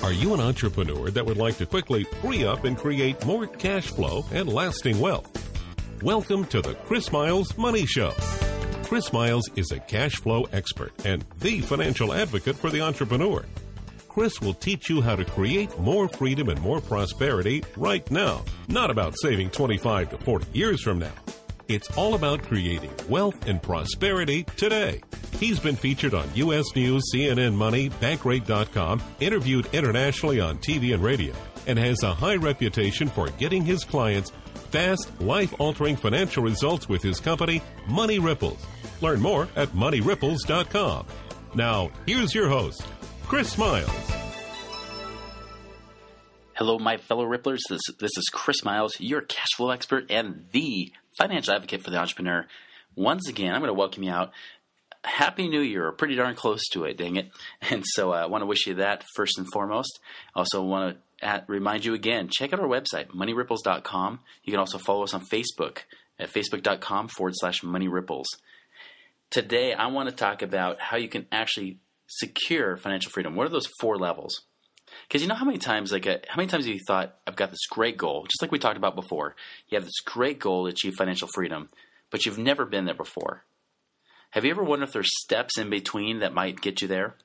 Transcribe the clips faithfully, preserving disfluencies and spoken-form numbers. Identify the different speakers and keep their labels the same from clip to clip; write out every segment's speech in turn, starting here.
Speaker 1: Are you an entrepreneur that would like to quickly free up and create more cash flow and lasting wealth? Welcome to the Chris Miles Money Show. Chris Miles is a cash flow expert and the financial advocate for the entrepreneur. Chris will teach you how to create more freedom and more prosperity right now. Not about saving twenty-five to forty years from now. It's all about creating wealth and prosperity today. He's been featured on U S News, C N N Money, Bankrate dot com, interviewed internationally on T V and radio, and has a high reputation for getting his clients fast, life-altering financial results with his company, Money Ripples. Learn more at money ripples dot com. Now, here's your host, Chris Miles.
Speaker 2: Hello, my fellow Ripplers. This, this is Chris Miles, your cash flow expert and the financial advocate for the entrepreneur. Once again, I'm going to welcome you out. Happy New Year, or pretty darn close to it, dang it. And so uh, I want to wish you that first and foremost. I also want to at, remind you again, check out our website, money ripples dot com. You can also follow us on Facebook at facebook.com forward slash moneyripples. Today, I want to talk about how you can actually secure financial freedom. What are those four levels? Because you know how many times, like, a, how many times have you thought, I've got this great goal, just like we talked about before. You have this great goal to achieve financial freedom, but you've never been there before. Have you ever wondered if there's steps in between that might get you there?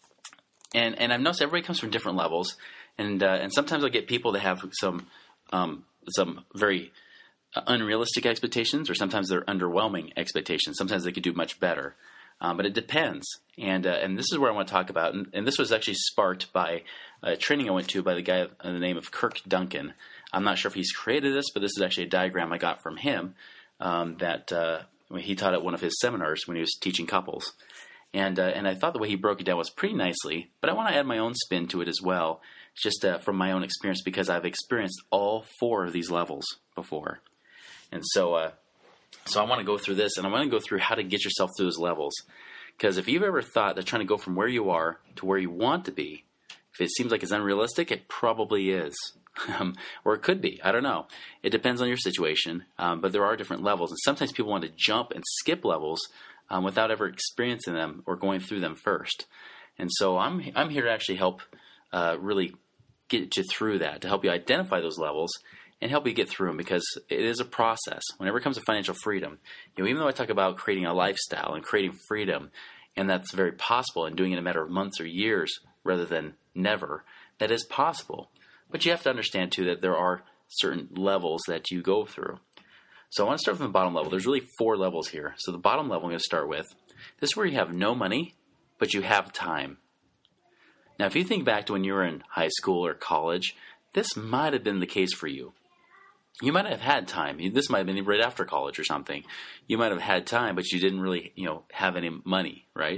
Speaker 2: And and I've noticed everybody comes from different levels, and uh, and sometimes I get people that have some um, some very uh, unrealistic expectations, or sometimes they're underwhelming expectations. Sometimes they could do much better, um, but it depends. And uh, and this is where I want to talk about, and, and this was actually sparked by a training I went to by the guy by the name of Kirk Duncan. I'm not sure if he's created this, but this is actually a diagram I got from him um, that. Uh, He taught at one of his seminars when he was teaching couples. And uh, and I thought the way he broke it down was pretty nicely, but I want to add my own spin to it as well, just uh, from my own experience, because I've experienced all four of these levels before. And so uh, so I want to go through this, and I want to go through how to get yourself through those levels. Because if you've ever thought that trying to go from where you are to where you want to be, if it seems like it's unrealistic, it probably is. Um, or it could be. I don't know. It depends on your situation, um, but there are different levels. And sometimes people want to jump and skip levels um, without ever experiencing them or going through them first. And so I'm I'm here to actually help uh, really get you through that, to help you identify those levels and help you get through them, because it is a process. Whenever it comes to financial freedom, you know, even though I talk about creating a lifestyle and creating freedom, and that's very possible, and doing it in a matter of months or years rather than never, that is possible. But you have to understand, too, that there are certain levels that you go through. So I want to start from the bottom level. There's really four levels here. So the bottom level I'm going to start with, this is where you have no money, but you have time. Now, if you think back to when you were in high school or college, this might have been the case for you. You might have had time. This might have been right after college or something. You might have had time, but you didn't really, you know, have any money, right?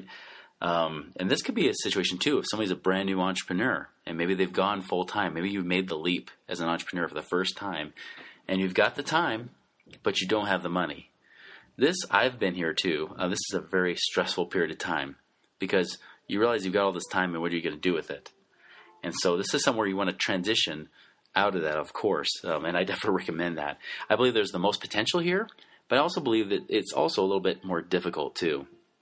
Speaker 2: Um, and this could be a situation, too, if somebody's a brand new entrepreneur and maybe they've gone full time. Maybe you've made the leap as an entrepreneur for the first time and you've got the time, but you don't have the money. This, I've been here, too. Uh, this is a very stressful period of time because you realize you've got all this time and what are you going to do with it? And so this is somewhere you want to transition out of that, of course, um, and I definitely recommend that. I believe there's the most potential here, but I also believe that it's also a little bit more difficult, too.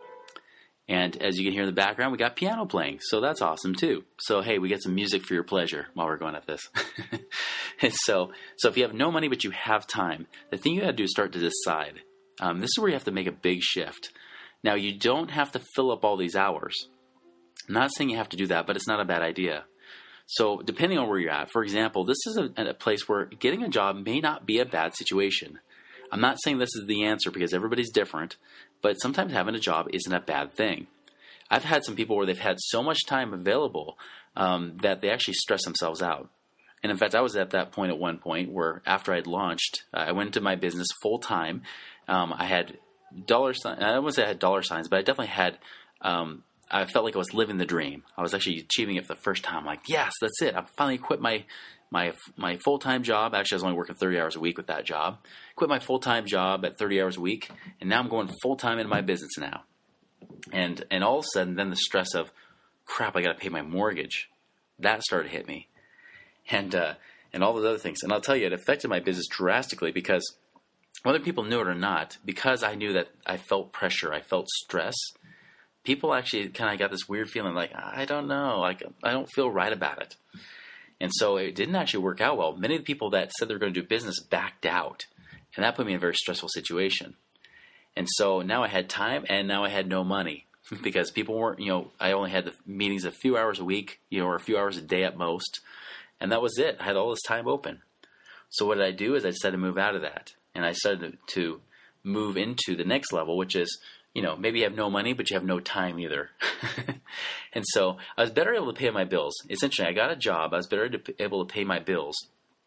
Speaker 2: And as you can hear in the background, we got piano playing, so that's awesome too. So hey, we get some music for your pleasure while we're going at this. And so, so if you have no money but you have time, the thing you got to do is start to decide. Um, this is where you have to make a big shift. Now, you don't have to fill up all these hours. I'm not saying you have to do that, but it's not a bad idea. So depending on where you're at, for example, this is a, a place where getting a job may not be a bad situation. I'm not saying this is the answer because everybody's different, but sometimes having a job isn't a bad thing. I've had some people where they've had so much time available um, that they actually stress themselves out. And in fact, I was at that point at one point where after I'd launched, uh, I went into my business full time. Um, I had dollar signs. I wouldn't say I had dollar signs, but I definitely had, um, I felt like I was living the dream. I was actually achieving it for the first time. I'm like, yes, that's it. I finally quit my my my full-time job. Actually, I was only working thirty hours a week with that job. Quit my full-time job at thirty hours a week, and now I'm going full-time into my business now. And and all of a sudden, then the stress of, crap, I got to pay my mortgage. That started to hit me. And uh, and all those other things. And I'll tell you, it affected my business drastically because whether people knew it or not, because I knew that I felt pressure, I felt stress, people actually kind of got this weird feeling like, I don't know, like I don't feel right about it. And so it didn't actually work out well. Many of the people that said they were going to do business backed out. And that put me in a very stressful situation. And so now I had time and now I had no money because people weren't, you know, I only had the meetings a few hours a week, you know, or a few hours a day at most. And that was it. I had all this time open. So what did I do is I decided to move out of that. And I started to move into the next level, which is, you know, maybe you have no money, but you have no time either. And so I was better able to pay my bills. Essentially, I got a job. I was better to, able to pay my bills.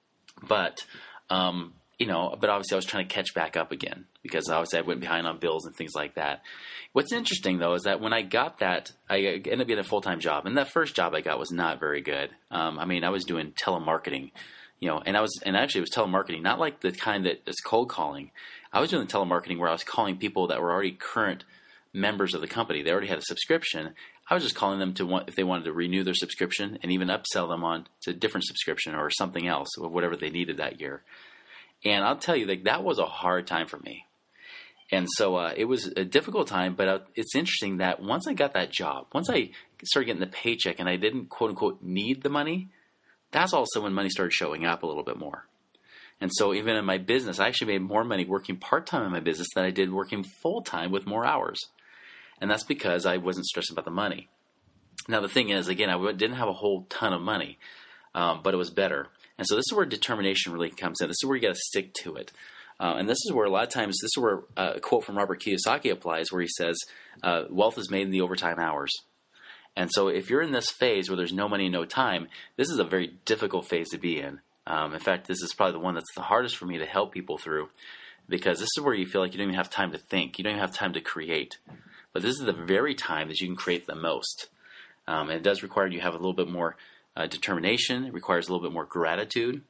Speaker 2: But, um, you know, but obviously I was trying to catch back up again because obviously I went behind on bills and things like that. What's interesting, though, is that when I got that, I ended up getting a full-time job. And that first job I got was not very good. Um, I mean, I was doing telemarketing. You know, and I was, and actually it was telemarketing, not like the kind that is cold calling. I was doing telemarketing where I was calling people that were already current members of the company. They already had a subscription. I was just calling them to want, if they wanted to renew their subscription and even upsell them on to a different subscription or something else or whatever they needed that year. And I'll tell you, like, that was a hard time for me. And so uh, it was a difficult time, but uh, it's interesting that once I got that job, once I started getting the paycheck and I didn't, quote unquote, need the money, that's also when money started showing up a little bit more. And so even in my business, I actually made more money working part-time in my business than I did working full-time with more hours. And that's because I wasn't stressing about the money. Now, the thing is, again, I didn't have a whole ton of money, um, but it was better. And so this is where determination really comes in. This is where you got to stick to it. Uh, and this is where a lot of times, this is where uh, a quote from Robert Kiyosaki applies, where he says, uh, wealth is made in the overtime hours. And so if you're in this phase where there's no money, no time, this is a very difficult phase to be in. Um, in fact, this is probably the one that's the hardest for me to help people through because this is where you feel like you don't even have time to think. You don't even have time to create. But this is the very time that you can create the most. Um, and it does require you have a little bit more uh, determination. It requires a little bit more gratitude.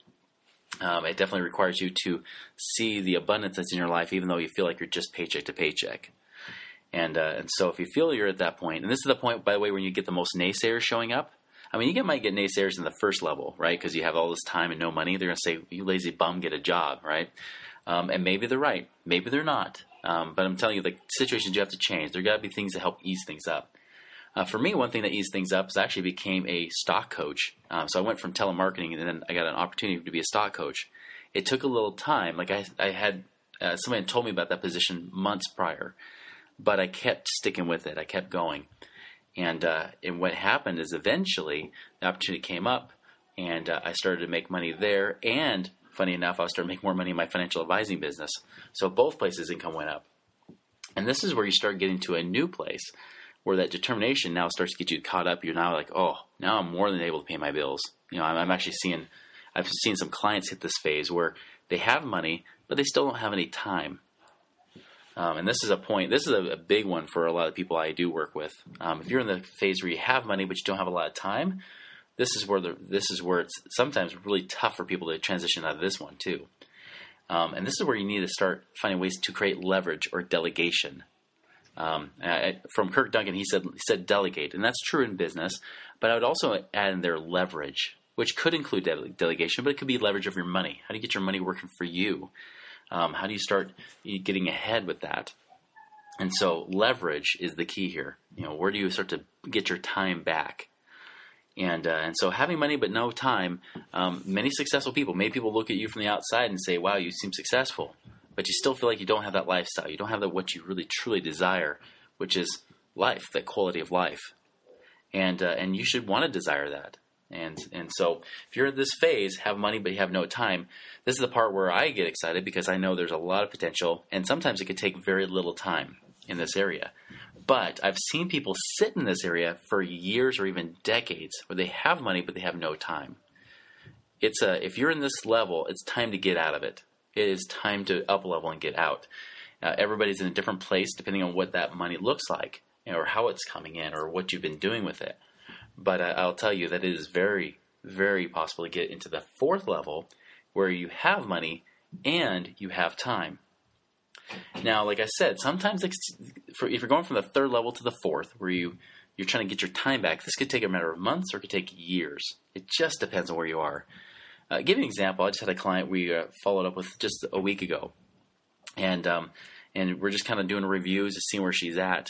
Speaker 2: Um, it definitely requires you to see the abundance that's in your life, even though you feel like you're just paycheck to paycheck. And uh, and so if you feel you're at that point, and this is the point, by the way, when you get the most naysayers showing up. I mean, you get, might get naysayers in the first level, right? Because you have all this time and no money. They're going to say, you lazy bum, get a job, right? Um, and maybe they're right. Maybe they're not. Um, but I'm telling you, the situations you have to change. There got to be things that help ease things up. Uh, for me, one thing that eased things up is I actually became a stock coach. Um, so I went from telemarketing, and then I got an opportunity to be a stock coach. It took a little time. Like I, I had uh, somebody had told me about that position months prior. But I kept sticking with it. I kept going. And uh, and what happened is eventually the opportunity came up, and uh, I started to make money there. And funny enough, I started to make more money in my financial advising business. So both places income went up. And this is where you start getting to a new place where that determination now starts to get you caught up. You're now like, oh, now I'm more than able to pay my bills. You know, I'm, I'm actually seeing, I've seen some clients hit this phase where they have money, but they still don't have any time. Um, and this is a point, this is a, a big one for a lot of people I do work with. Um, if you're in the phase where you have money but you don't have a lot of time, this is where the, this is where it's sometimes really tough for people to transition out of this one too. Um, and this is where you need to start finding ways to create leverage or delegation. Um, I, from Kirk Duncan, he said he said delegate, and that's true in business. But I would also add in there leverage, which could include de- delegation, but it could be leverage of your money. How do you get your money working for you? Um, how do you start getting ahead with that? And so leverage is the key here. You know, where do you start to get your time back? And uh, and so having money but no time, um, many successful people, many people look at you from the outside and say, wow, you seem successful. But you still feel like you don't have that lifestyle. You don't have that what you really truly desire, which is life, that quality of life. And uh, and you should want to desire that. And and so if you're in this phase, have money but you have no time, this is the part where I get excited because I know there's a lot of potential, and sometimes it could take very little time in this area. But I've seen people sit in this area for years or even decades where they have money but they have no time. It's a, if you're in this level, it's time to get out of it. It is time to up level and get out. Uh, everybody's in a different place depending on what that money looks like, you know, or how it's coming in or what you've been doing with it. But uh, I'll tell you that it is very, very possible to get into the fourth level where you have money and you have time. Now, like I said, sometimes if you're going from the third level to the fourth where you, you're trying to get your time back, this could take a matter of months or it could take years. It just depends on where you are. Uh, give you an example. I just had a client we uh, followed up with just a week ago. And um, and we're just kind of doing reviews to see where she's at.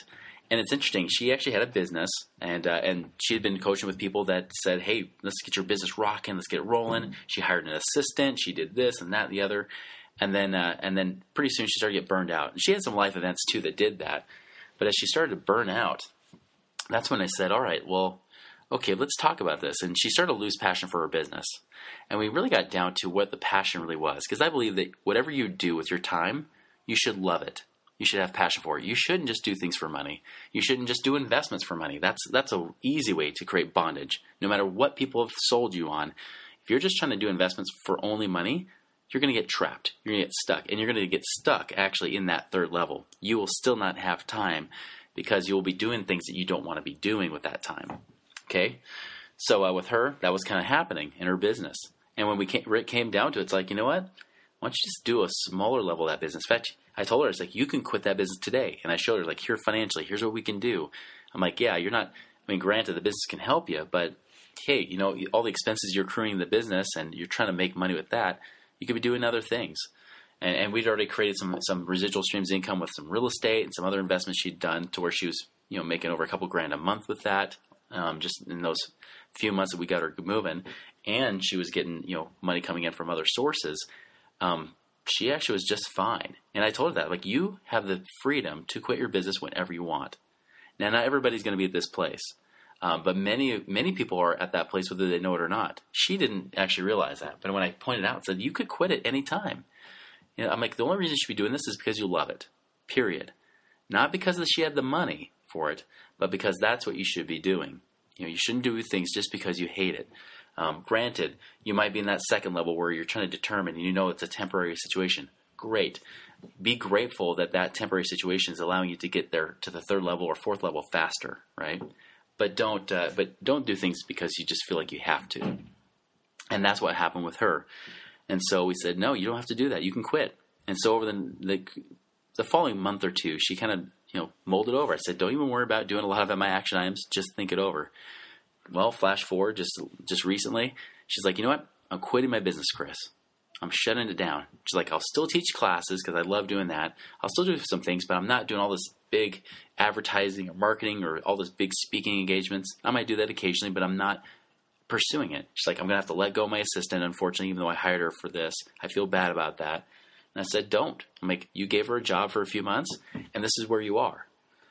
Speaker 2: And it's interesting. She actually had a business, and uh, and she had been coaching with people that said, "Hey, let's get your business rocking. Let's get it rolling." Mm-hmm. She hired an assistant. She did this and that and the other, and then uh, and then pretty soon she started to get burned out. And she had some life events too that did that. But as she started to burn out, that's when I said, "All right, well, okay, let's talk about this." And she started to lose passion for her business, and we really got down to what the passion really was. Because I believe that whatever you do with your time, you should love it. You should have passion for it. You shouldn't just do things for money. You shouldn't just do investments for money. That's that's an easy way to create bondage. No matter what people have sold you on, if you're just trying to do investments for only money, you're going to get trapped. You're going to get stuck. And you're going to get stuck actually in that third level. You will still not have time because you will be doing things that you don't want to be doing with that time. Okay? So uh, with her, that was kind of happening in her business. And when we came, it came down to it, it's like, you know what? Why don't you just do a smaller level of that business? In fact, I told her, it's like, you can quit that business today. And I showed her, like, here financially, here's what we can do. I'm like, yeah, you're not, I mean, granted, the business can help you, but hey, you know, all the expenses you're accruing in the business and you're trying to make money with that, you could be doing other things. And, and we'd already created some, some residual streams of income with some real estate and some other investments she'd done to where she was, you know, making over a couple grand a month with that, um, just in those few months that we got her moving. And she was getting, you know, money coming in from other sources. Um, she actually was just fine. And I told her that, like, you have the freedom to quit your business whenever you want. Now, not everybody's going to be at this place, um, but many, many people are at that place whether they know it or not. She didn't actually realize that. But when I pointed out, said, you could quit at any time. You know, I'm like, the only reason you should be doing this is because you love it, period. Not because that she had the money for it, but because that's what you should be doing. You know, you shouldn't do things just because you hate it. Um, granted, you might be in that second level where you're trying to determine and you know it's a temporary situation. Great. Be grateful that that temporary situation is allowing you to get there to the third level or fourth level faster, right? But don't uh, but don't do things because you just feel like you have to. And that's what happened with her. And so we said, no, you don't have to do that. You can quit. And so over the the, the following month or two, she kind of you know molded over. I said, don't even worry about doing a lot of my action items. Just think it over. Well, flash forward just just recently, she's like, you know what? I'm quitting my business, Chris. I'm shutting it down. She's like, I'll still teach classes because I love doing that. I'll still do some things, but I'm not doing all this big advertising or marketing or all this big speaking engagements. I might do that occasionally, but I'm not pursuing it. She's like, I'm going to have to let go of my assistant, unfortunately, even though I hired her for this. I feel bad about that. And I said, don't. I'm like, you gave her a job for a few months, and this is where you are.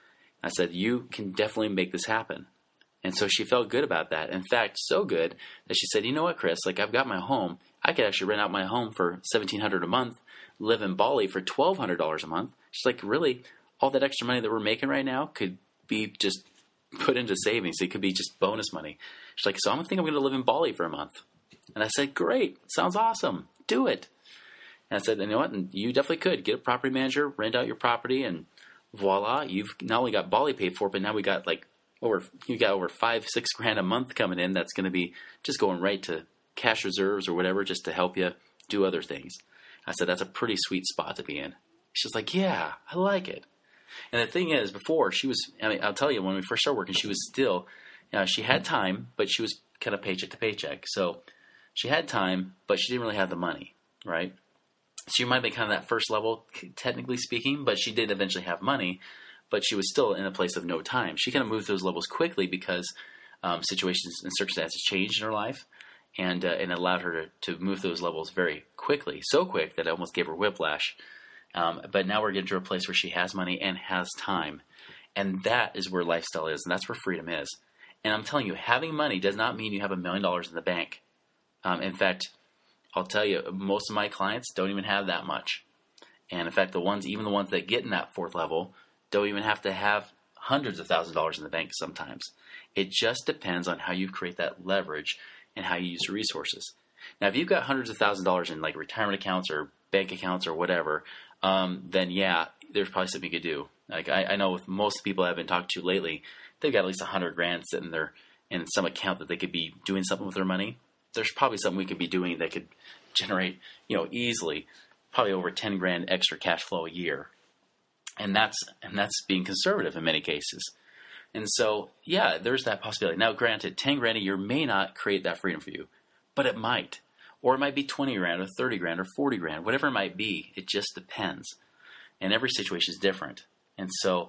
Speaker 2: I said, you can definitely make this happen. And so she felt good about that. In fact, so good that she said, you know what, Chris, like I've got my home. I could actually rent out my home for seventeen hundred dollars a month, live in Bali for twelve hundred dollars a month. She's like, really, all that extra money that we're making right now could be just put into savings. It could be just bonus money. She's like, so I think I'm going to live in Bali for a month. And I said, great. Sounds awesome. Do it. And I said, you know what? And you definitely could. Get a property manager, rent out your property, and voila, you've not only got Bali paid for, but now we got like over you got over five, six grand a month coming in. That's going to be just going right to cash reserves or whatever, just to help you do other things. I said, that's a pretty sweet spot to be in. She's like, yeah, I like it. And the thing is, before she was, I mean, I'll tell you, when we first started working, she was still, you know, she had time, but she was kind of paycheck to paycheck. So she had time, but she didn't really have the money, right? She might be kind of that first level, technically speaking, but she did eventually have money, but she was still in a place of no time. She kind of moved those levels quickly because um, situations and circumstances changed in her life, and uh, and allowed her to, to move those levels very quickly, so quick that it almost gave her whiplash. Um, but now we're getting to a place where she has money and has time, and that is where lifestyle is, and that's where freedom is. And I'm telling you, having money does not mean you have a million dollars in the bank. Um, in fact, I'll tell you, most of my clients don't even have that much. And in fact, the ones, even the ones that get in that fourth level, don't even have to have hundreds of thousands of dollars in the bank sometimes. It just depends on how you create that leverage and how you use your resources. Now, if you've got hundreds of thousands of dollars in like retirement accounts or bank accounts or whatever, um, then yeah, there's probably something you could do. Like I, I know with most people I've been talking to lately, they've got at least a hundred grand sitting there in some account that they could be doing something with their money. There's probably something we could be doing that could generate, you know, easily probably over ten grand extra cash flow a year. And that's and that's being conservative in many cases. And so, yeah, there's that possibility. Now, granted, ten grand a year may not create that freedom for you, but it might. Or it might be twenty grand or thirty grand or forty grand, whatever it might be. It just depends. And every situation is different. And so,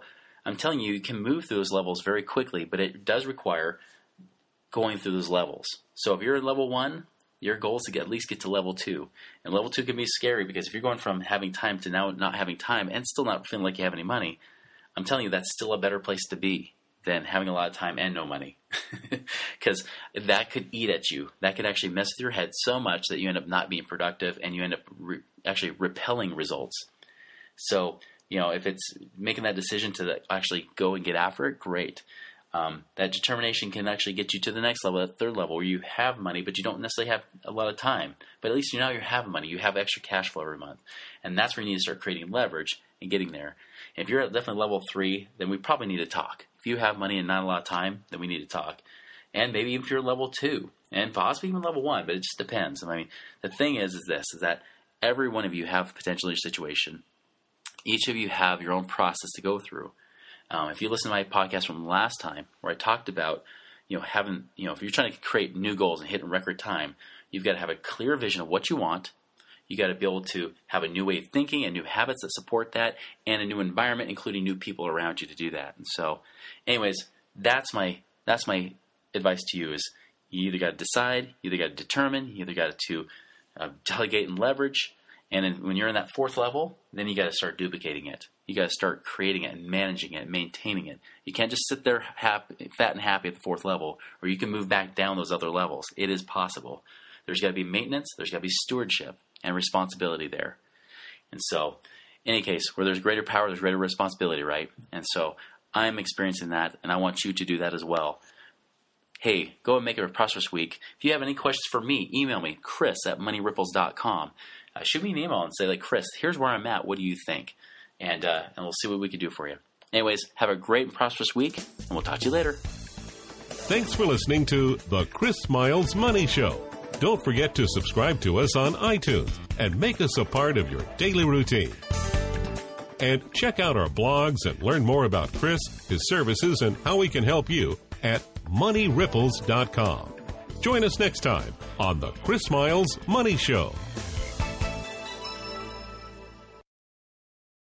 Speaker 2: I'm telling you, you can move through those levels very quickly, but it does require going through those levels. So if you're at level one, your goal is to get, at least get to level two. And level two can be scary because if you're going from having time to now not having time and still not feeling like you have any money, I'm telling you that's still a better place to be than having a lot of time and no money. Because that could eat at you. That could actually mess with your head so much that you end up not being productive and you end up re- actually repelling results. So, you know, if it's making that decision to actually go and get after it, great. Um, that determination can actually get you to the next level, that third level, where you have money, but you don't necessarily have a lot of time. But at least you know you have money. You have extra cash flow every month. And that's where you need to start creating leverage and getting there. And if you're at definitely level three, then we probably need to talk. If you have money and not a lot of time, then we need to talk. And maybe even if you're level two, and possibly even level one, but it just depends. I mean, the thing is, is this, is that every one of you have potential in your situation. Each of you have your own process to go through. Um, if you listen to my podcast from last time, where I talked about, you know, having, you know, if you're trying to create new goals and hit in record time, you've got to have a clear vision of what you want. You got to be able to have a new way of thinking and new habits that support that, and a new environment, including new people around you to do that. And so, anyways, that's my that's my advice to you: is you either got to decide, you either got to determine, you either got to uh, delegate and leverage. And then when you're in that fourth level, then you got to start duplicating it. You got to start creating it and managing it and maintaining it. You can't just sit there happy, fat and happy at the fourth level, or you can move back down those other levels. It is possible. There's got to be maintenance. There's got to be stewardship and responsibility there. And so, in any case, where there's greater power, there's greater responsibility, right? And so I'm experiencing that, and I want you to do that as well. Hey, go and make it a prosperous week. If you have any questions for me, email me, Chris at money ripples dot com. Uh, shoot me an email and say, like, Chris, here's where I'm at. What do you think? And uh, and we'll see what we can do for you. Anyways, have a great and prosperous week, and we'll talk to you later.
Speaker 1: Thanks for listening to The Chris Miles Money Show. Don't forget to subscribe to us on iTunes and make us a part of your daily routine. And check out our blogs and learn more about Chris, his services, and how we can help you at money ripples dot com. Join us next time on The Chris Miles Money Show.